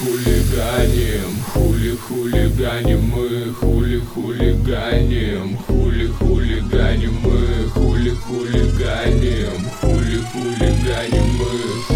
хулиганим, хулиганим мы, хулиганим, хулиганим мы, хулиганим, хулиганим мы,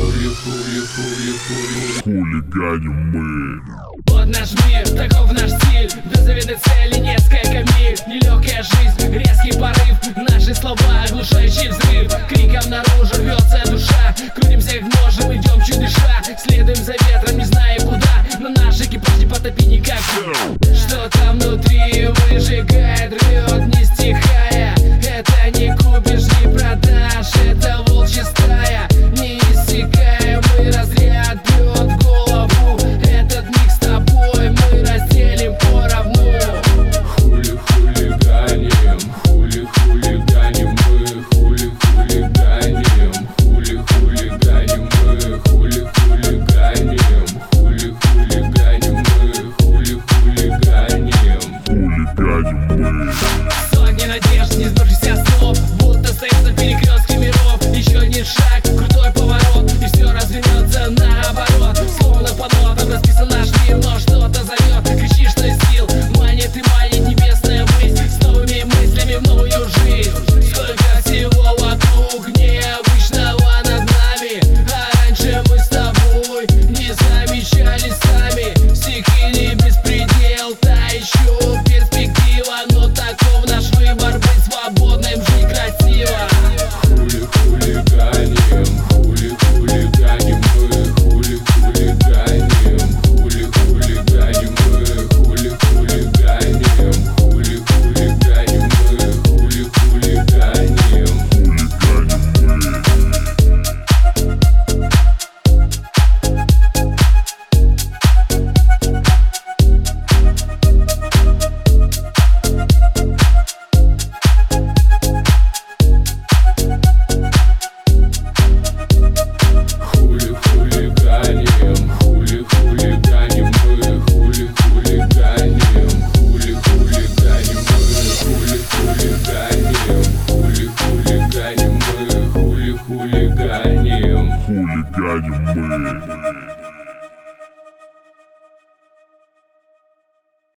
хулиганим мы. Вот наш мир, таков наш стиль, до заветной цели несколько миль. Нелегкая жизнь, резкий порыв, наши слова оглушающий взрыв. Криком наружу рвется душа, крутимся как можем, идем чуть дыша. Следуем за ветром, не зная куда, но наш экипаж не потопить никак. Что там внутри выжигает, рвет не стихая. Это не купишь, не продашь, это волчья стая. Неиссякаемый разряд бьет в голову. Этот миг с тобой мы разделим поровну. Хулиганим, хулиганим мы, хулиганим, хулиганим мы, хулиганим, хулиганим мы, хулиганим мы. Сотни надежд, не сбывшихся снов, будто стоит на перекрестке миров. Еще один шаг, крутой поворот, и все развернется наоборот. Словно по нотам расписан наш мир, но что-то зовет, кричишь, что из сил. Манит и манит небесная высь, с новыми мыслями в новую жизнь. Сколько всего вокруг необычного над нами, а раньше мы с тобой не замечали сами. Стихийный беспредел, та еще перспектива, но таков наш выбор, быть свободным, жить красиво. Хулиганим, хулиганим мы, хулиганим, хулиганим мы, хулиганим, хулиганим мы, хулиганим. Хулиганим мы.